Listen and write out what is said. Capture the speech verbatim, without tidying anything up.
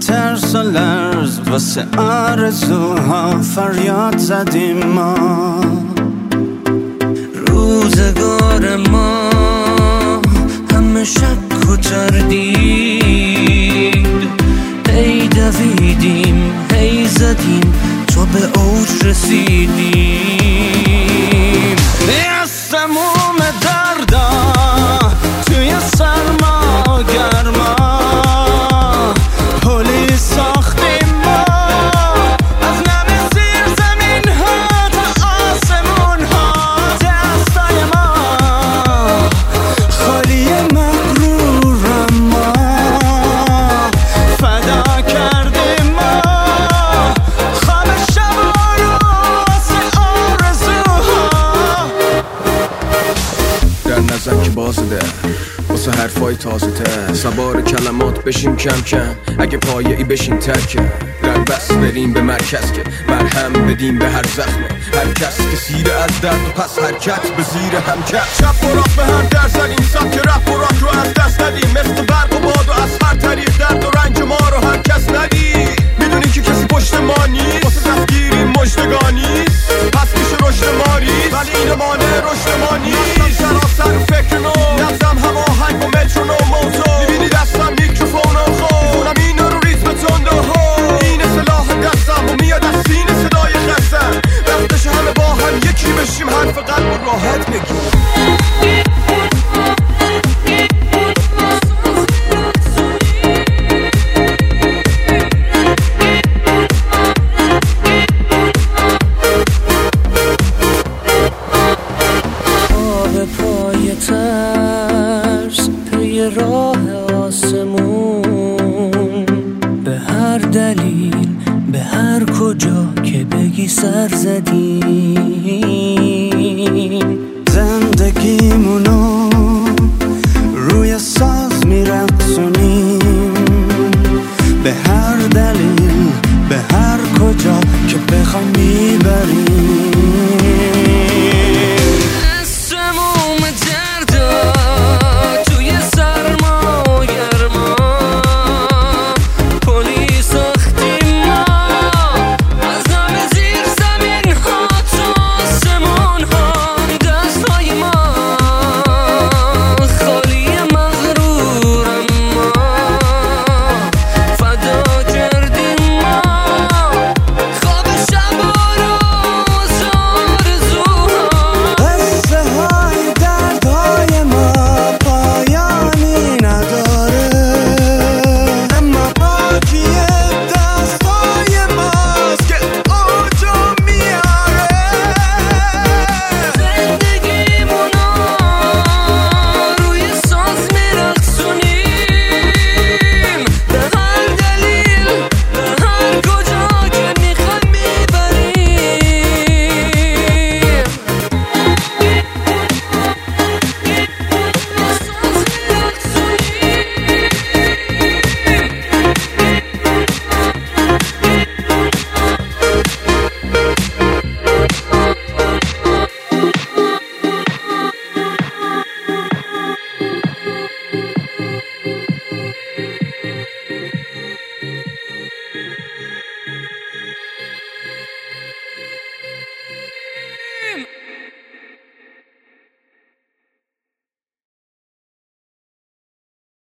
ترس و لرز واسه آرزوها فریاد زدیم ما. روزگار ما همه شک و تردید، هی دویدیم هی زدیم تو به اوج رسیدیم. از تموم دردا توی سرما گرما پلی ساختیم ما، از نم زیر زمین ها تا آسمون ها دستای ما خالی مغرورم ما، فدا کردیم ما خواب شبا رو واسه آرزوها. در نظر که بازده واسه حرفای تازه تر، سوار کلمات بشیم کم کم، اگه پایه ای بشیم ترکه، در بس بریم به مرکز که مرهم بدیم به هر زخمه، هر کس که سیره از درد و پس حرکت به زیر هم کرد. چپ و راست به هم در زدیم، سبک رپ و راک رو از دست ندیم، مثل برق و باد و از هر طریق درد و رنج ما رو هر کس ندید. میدونی که کسی پشت ما نیست، واسه دستگیری مژدگانی پس میشه رشد ما ریز، ولی این مانع رشد ما نیست. سراسر فکر نو نظم هماهنگ با مترونوم موضوع، میبینی دستم میکروفون و خود میخونم اینا رو ریتم تند و هو، این سلاح دستم و میاد از سینه صدای خستم، وقتش همه با هم یکی بشیم حرف قلب و راحت بگیم. ترس پی راه آسمون، به هر دلیل به هر کجا که بگی سر زدیم، زندگیمونو